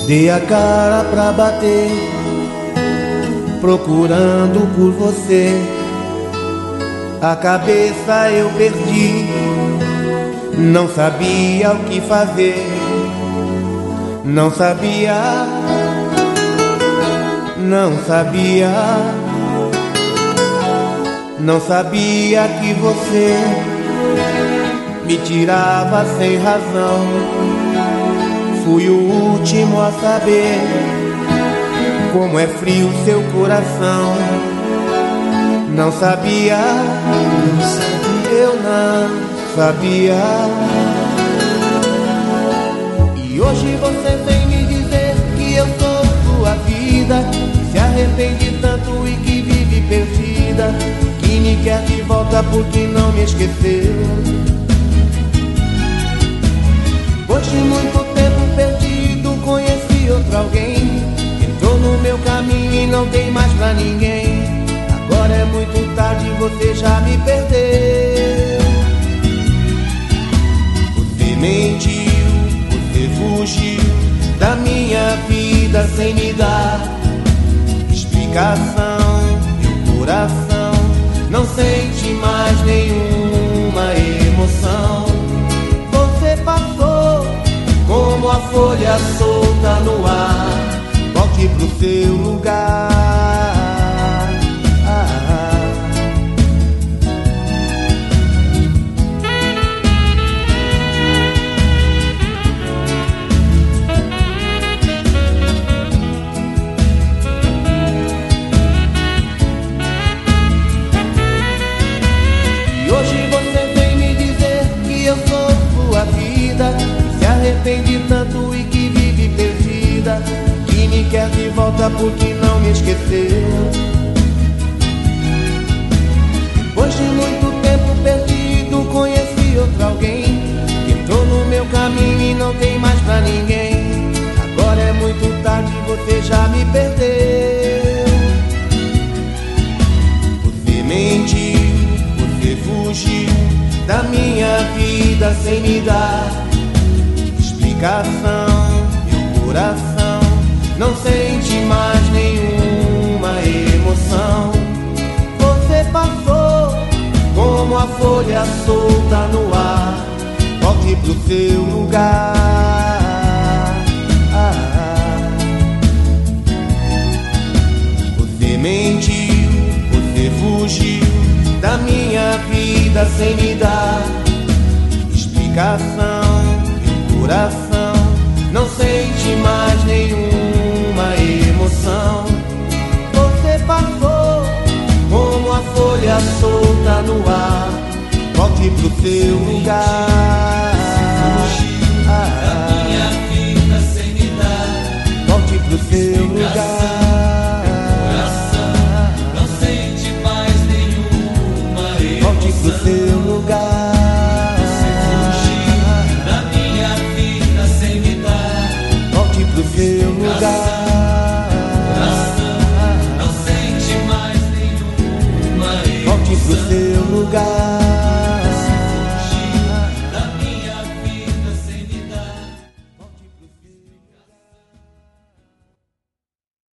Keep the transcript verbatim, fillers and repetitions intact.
Dei a cara pra bater, procurando por você. A cabeça eu perdi, não sabia o que fazer. Não sabia, não sabia, não sabia que você me tirava sem razão. Fui o último a saber como é frio seu coração. Não sabia, eu não sabia. E hoje você vem me dizer que eu sou sua vida, que se arrepende tanto e que vive perdida, que me quer de volta porque não me esqueceu. Depois de muito tempo perdido, conheci outro alguém, entrou no meu caminho e não tem mais pra ninguém. Agora é muito tarde, você já me perdeu. Você mentiu, você fugiu da minha vida sem me dar explicação. Meu coração não sente mais nenhuma emoção. Você passou como a folha solta no ar. Volte pro seu lugar. Se arrepende tanto e que vive perdida, que me quer de volta porque não me esqueceu. Depois de muito tempo perdido, conheci outro alguém, que entrou no meu caminho e não tem mais pra ninguém. Agora é muito tarde, você já me perdeu. Você mentiu, você fugiu da minha vida sem me dar explicação. Meu coração não sente mais nenhuma emoção. Você passou como a folha solta no ar. Volte pro seu lugar. Você mentiu, você fugiu da minha vida sem me dar explicação. Meu coração não sente mais nenhuma emoção. Você passou como a folha solta no ar. Volte pro seu lugar. Da minha vida sem me dar. Volte pro seu lugar. Volte pro seu lugar. Você fugiu da minha vida sem me dar. Volte pro seu lugar. Coração não sente mais nenhuma emoção. Volte pro seu lugar.